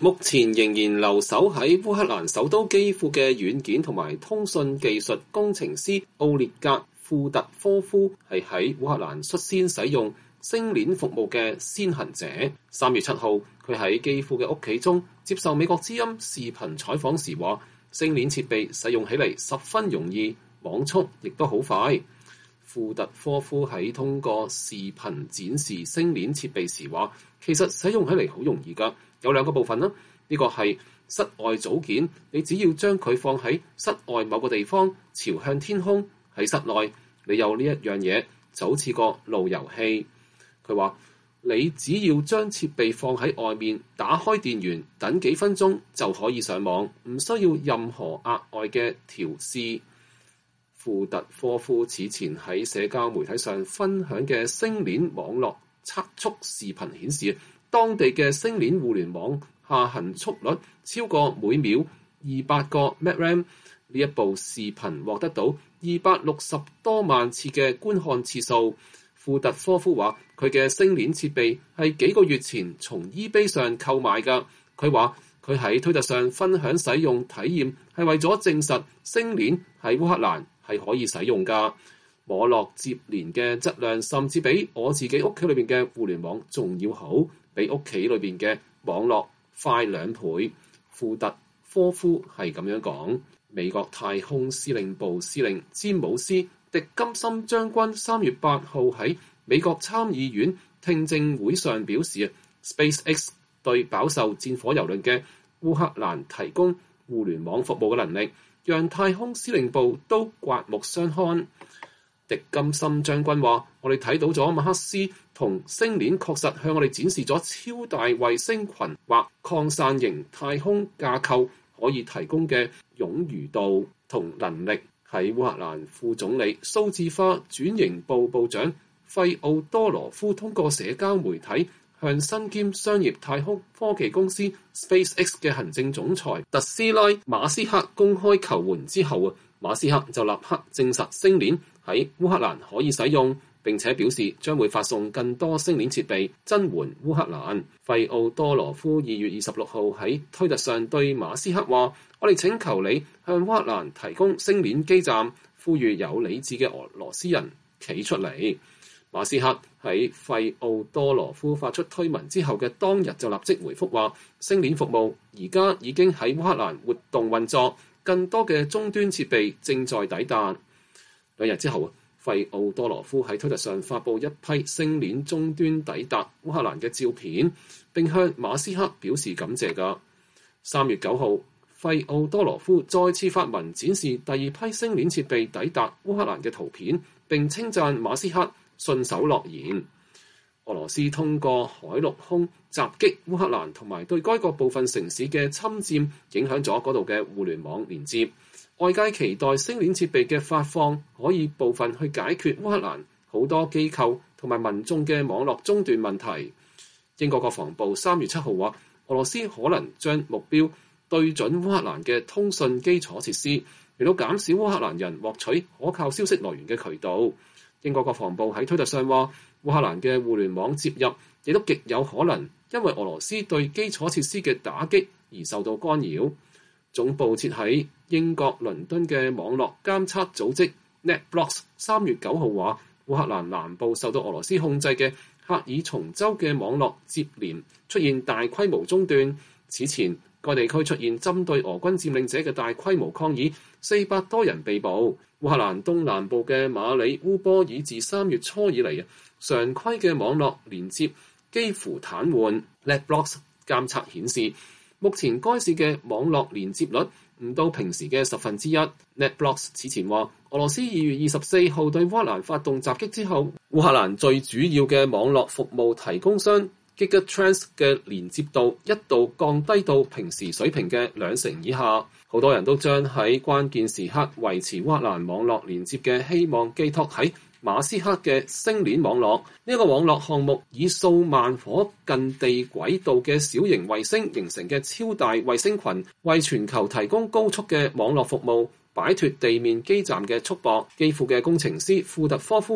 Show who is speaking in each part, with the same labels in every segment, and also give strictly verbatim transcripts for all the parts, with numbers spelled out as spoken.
Speaker 1: 目前仍然留守喺烏克蘭首都基輔嘅軟件同埋通訊技術工程師奧列格·庫特科夫係喺烏克蘭率先使用星鏈服務嘅先行者。三月七號，佢喺基輔嘅屋企中接受美國之音視頻採訪時話，星鏈設備使用起嚟十分容易，網速亦都好快。庫特科夫喺通過視頻展示星鏈設備時話，其實使用起嚟好容易㗎，有兩個部分啦。呢個係室外組件，你只要將佢放喺室外某個地方，朝向天空。喺室內，你有呢一樣嘢就好似個路由器。佢話你只要將設備放喺外面，打開電源，等幾分鐘就可以上網，唔需要任何額外嘅調試。庫特科夫此前喺社交媒體上分享嘅星鏈網絡測速視頻顯示，當地嘅星鏈互聯網下行速率超過每秒二百個 Mbps。呢一部視頻獲得到二百六十多萬次嘅觀看次數。庫特科夫話：佢嘅星鏈設備係幾個月前從 eBay 上購買㗎。佢話佢喺推特上分享使用體驗係為咗證實星鏈喺烏克蘭係可以使用㗎。網絡接連嘅質量甚至比我自己屋企裏邊嘅互聯網仲要好，比屋企裏邊嘅網絡快兩倍。庫特科夫係咁樣講。美國太空司令部司令詹姆斯·迪金森將軍三月八號喺美國參議院聽證會上表示 ，SpaceX 對飽受戰火蹂躪嘅烏克蘭提供互聯網服務嘅能力，讓太空司令部都刮目相看。迪金森將軍話：我哋睇到咗馬克思同星鏈確實向我哋展示咗超大衛星群或擴散型太空架構可以提供嘅冗餘度同能力。喺烏克蘭副總理數字化轉型部部長費奧多羅夫通過社交媒體向身兼商業太空科技公司 SpaceX 嘅行政總裁特斯拉馬斯克公開求援之後啊，馬斯克就立刻證實星鏈喺烏克蘭可以使用，並且表示將會發送更多星鏈設備增援烏克蘭。費奧多羅夫二月二十六號喺推特上對馬斯克話：我哋請求你向烏克蘭提供星鏈基站，呼籲有理智嘅俄羅斯人企出嚟。馬斯克喺費奧多羅夫發出推文之後嘅當日就立即回覆話：星鏈服務而家已經喺烏克蘭活動運作，更多嘅終端設備正在抵達。兩日之後，費奧多羅夫喺推特上發布一批星鏈終端抵達烏克蘭嘅照片，並向馬斯克表示感謝㗎。三月九號，費奧多羅夫再次發文展示第二批星鏈設備抵達烏克蘭嘅圖片，並稱讚馬斯克信守諾言。俄羅斯通過海陸空襲擊烏克蘭同埋對該國部分城市嘅侵佔，影響咗嗰度嘅互聯網連接。外界期待星鏈設備嘅發放可以部分去解決烏克蘭好多機構同埋民眾嘅網絡中斷問題。英國國防部三月七號話，俄羅斯可能將目標對準烏克蘭嘅通訊基礎設施，嚟到減少烏克蘭人獲取可靠消息來源嘅渠道。英國國防部喺推特上話，烏克蘭嘅互聯網接入亦都極有可能因為俄羅斯對基礎設施嘅打擊而受到干擾。總部設喺英國倫敦嘅網絡監測組織 NetBlocks 三月九號話，烏克蘭南部受到俄羅斯控制嘅赫爾松州嘅網絡接連出現大規模中斷。此前該地區出現針對俄軍佔領者嘅大規模抗議，四百多人被捕。烏克蘭東南部嘅馬里烏波爾自三月初以嚟啊，常規嘅網絡連接幾乎癱瘓。NetBlocks 監測顯示，目前該市嘅網絡連接率唔到平時嘅十分之一。NetBlocks 此前話，俄羅斯二月二十四號對烏克蘭發動襲擊之後，烏克蘭最主要嘅網絡服務提供商 Gigatrans 嘅連接度一度降低到平時水平嘅兩成以下。好多人都將喺關鍵時刻維持烏克蘭網絡連接嘅希望寄託喺馬斯克嘅星鏈網絡。呢一個網絡項目以數萬顆近地軌道嘅小型衛星形成嘅超大衛星群，為全球提供高速嘅網絡服務，擺脫地面基站嘅束縛。基輔嘅工程師庫特科夫話，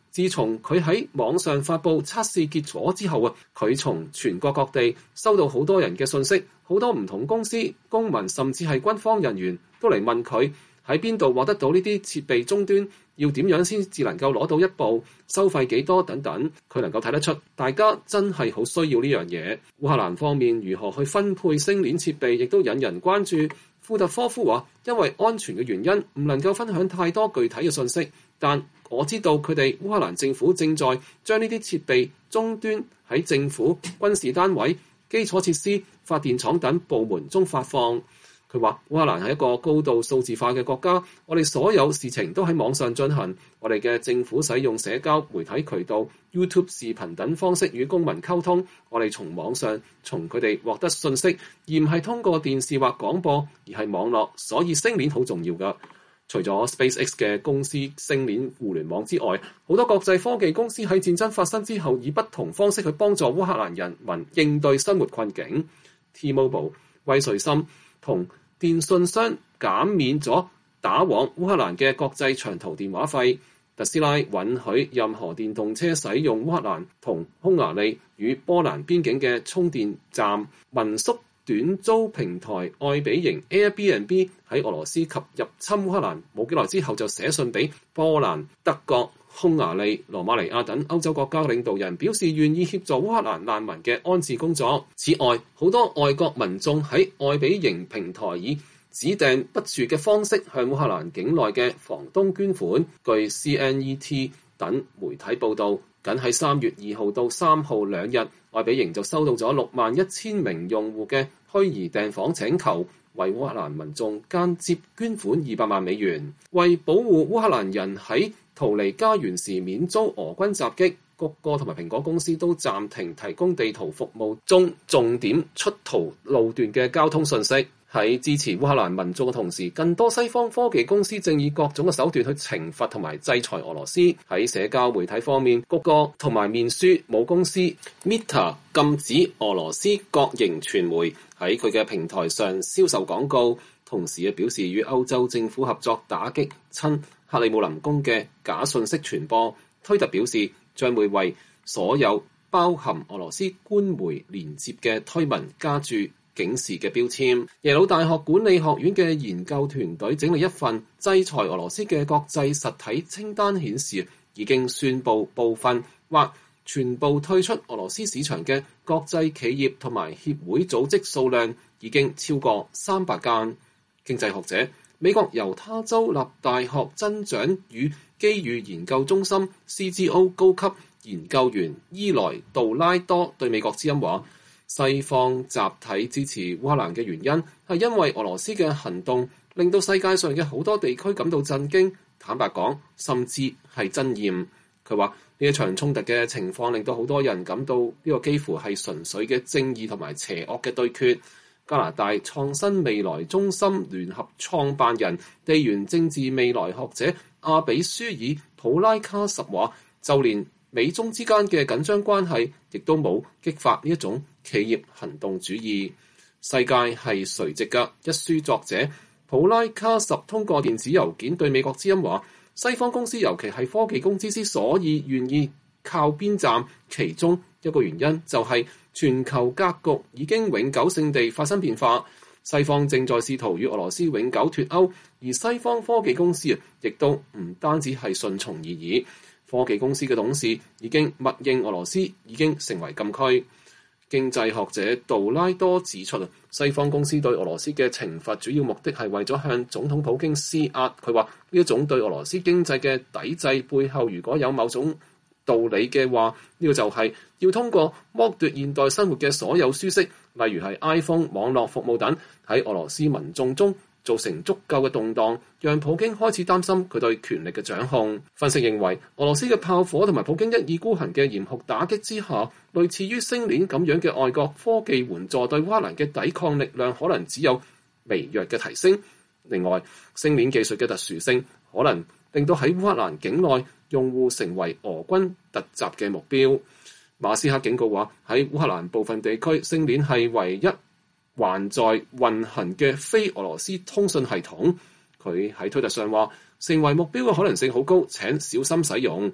Speaker 1: 自從佢喺網上發布測試結果之後啊，佢從全國各地收到好多人嘅信息，好多唔同公司、公民甚至係軍方人員都嚟問佢喺邊度獲得到呢啲設備終端，要點樣先至能夠攞到一部，收費幾多等等。佢能夠睇得出大家真係好需要呢樣嘢。烏克蘭方面如何去分配星鏈設備亦都引人關注。庫特科夫話，因為安全嘅原因唔能夠分享太多具體嘅信息，但我知道佢哋烏克蘭政府正在將呢啲設備終端喺政府、軍事單位、基礎設施、發電廠等部門中發放。佢話烏克蘭係一個高度數字化嘅國家，我哋所有事情都喺網上進行，我哋嘅政府使用社交媒體渠道、YouTube 視頻等方式與公民溝通，我哋從網上從佢哋獲得信息，而唔係通過電視或廣播，而係網絡，所以星鏈好重要㗎。除咗 SpaceX 嘅公司星鏈互聯網之外，好多國際科技公司喺戰爭發生之後，以不同方式去幫助烏克蘭人民應對生活困境。T-Mobile、威瑞森同電信商減免咗打往烏克蘭嘅國際長途電話費。特斯拉允許任何電動車使用烏克蘭同匈牙利與波蘭邊境嘅充電站。民宿短租平台愛比營 Airbnb 喺俄羅斯及入侵烏克蘭冇幾耐之後就寫信俾波蘭、德國、匈牙利、羅馬尼亞等歐洲國家領導人，表示願意協助烏克蘭難民嘅安置工作。此外，好多外國民眾喺愛比營平台以指定不住嘅方式向烏克蘭境內嘅房東捐款。據 C N E T 等媒體報導，僅喺三月二號到三號兩日，愛比營就收到咗六萬一千名用戶嘅虛擬訂房請求，為烏克蘭民眾間接捐款二百萬美元。為保護烏克蘭人喺逃離家園時免遭俄軍襲擊，谷歌同埋蘋果公司都暫停提供地圖服務中重點出逃路段嘅交通信息。喺支持烏克蘭民眾嘅同時，更多西方科技公司正以各種嘅手段去懲罰同埋制裁俄羅斯。喺社交媒體方面，谷歌同埋面書母公司 Meta 禁止俄羅斯國營傳媒喺佢嘅平台上銷售廣告，同時亦表示與歐洲政府合作打擊親克里姆林宮嘅假信息傳播。推特表示將會為所有包含俄羅斯官媒連接嘅推文加注警示嘅標籤。耶魯大學管理學院嘅研究團隊整理一份制裁俄羅斯嘅國際實體清單，顯示已經宣布部分或全部退出俄羅斯市場嘅國際企業同埋協會組織數量已經超過三百間。經濟學者、美國猶他州立大學增長與機遇研究中心 C G O 高級研究員伊萊杜拉多對美國之音話，西方集體支持烏克蘭嘅原因係因為俄羅斯嘅行動令到世界上嘅好多地區感到震驚，坦白講甚至係憎厭。佢話呢一場衝突嘅情況令到好多人感到呢個幾乎係純粹嘅正義同埋邪惡嘅對決。加拿大創新未來中心聯合創辦人、地緣政治未來學者阿比舒爾普拉卡什話，就連美中之間嘅緊張關係亦都冇激發呢一種企業行動主義。世界係垂直嘅，一書作者普拉卡什通過電子郵件對美國之音話，西方公司尤其係科技公司之所以願意靠邊站，其中一個原因就係全球格局已經永久性地發生變化，西方正在試圖與俄羅斯永久脫歐，而西方科技公司啊，亦都唔單止係順從而已。科技公司嘅董事已經默認俄羅斯已經成為禁區。經濟學者杜拉多指出啊，西方公司對俄羅斯嘅懲罰主要目的係為咗向總統普京施壓。佢話呢一種對俄羅斯經濟嘅抵制背後，如果有某種道理嘅話，呢個就係要通過剝奪現代生活嘅所有舒適，例如係 iPhone、網絡服務等，喺俄羅斯民眾中造成足夠嘅動盪，讓普京開始擔心佢對權力嘅掌控。分析認為，俄羅斯嘅炮火同埋普京一意孤行嘅嚴酷打擊之下，類似於星鏈咁樣嘅外國科技援助對烏克蘭嘅抵抗力量可能只有微弱嘅提升。另外，星鏈技術嘅特殊性可能令到喺烏克蘭境內用戶成為俄軍突襲嘅目標。馬斯克警告話，喺烏克蘭部分地區，星鏈係唯一還在運行嘅非俄羅斯通訊系統。佢喺推特上話，成為目標嘅可能性好高，請小心使用。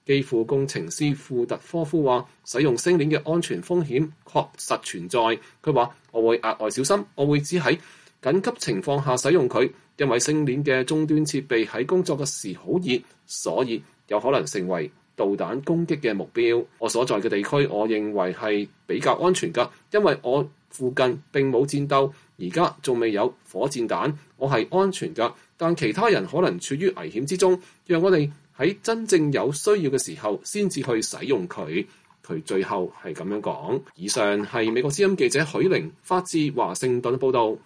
Speaker 1: 基輔工程師庫特科夫話：使用星鏈嘅安全風險確實存在。佢話：我會額外小心，我會只喺緊急情況下使用佢，因為星鏈嘅終端設備喺工作嘅時好熱，所以有可能成為導彈攻擊嘅目標。我所在嘅地區，我認為係比較安全㗎，因為我附近並冇戰鬥，而家仲未有火箭彈，我係安全㗎。但其他人可能處於危險之中，讓我哋喺真正有需要嘅時候先至去使用佢。佢最後係咁樣講。以上係美國之音記者許玲發自華盛頓報導。